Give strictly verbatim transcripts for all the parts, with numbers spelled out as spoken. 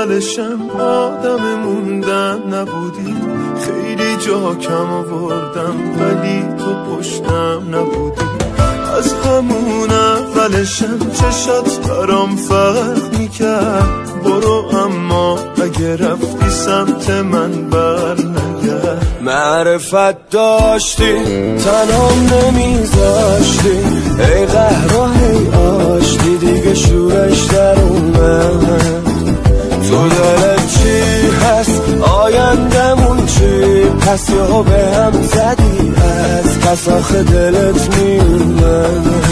اولشم آدم موندن نبودی، خیلی جا کم آوردم ولی تو پشتم نبودی. از همون اولشم چشات برام فرق میکرد، برو اما اگه رفتی سمت من بر نگرد. معرفت داشتی تنام نمیذاشتی، ای قهر و هی آشتی دیگه شورش در اومد. تو دلت چی هست آیندمون چی، پس یا به هم زدی از پس آخه دلت میومد.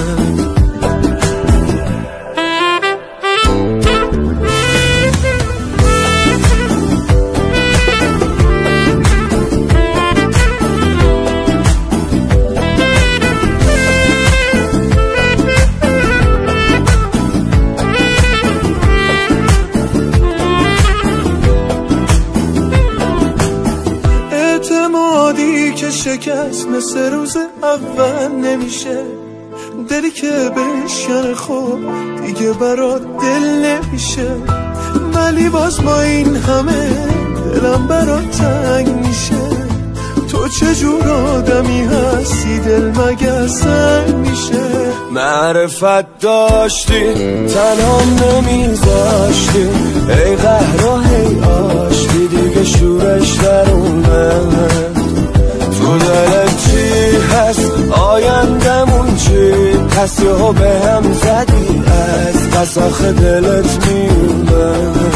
اعتمادی که شکست مثل روز اول نمیشه، دلی که بشکن خود دیگه برات دل نمیشه. ولی باز با این همه دلم برات تنگ میشه. تو چجور آدمی هستی دل مگه سنگ میشه. معرفت داشتی تنام نمیذاشتی، ای قهر و هی آشتی دیگه شورش در اومد. تو دلت چی هست آیندمون چی، پس یا به هم زدی از پس آخه دلت میومد.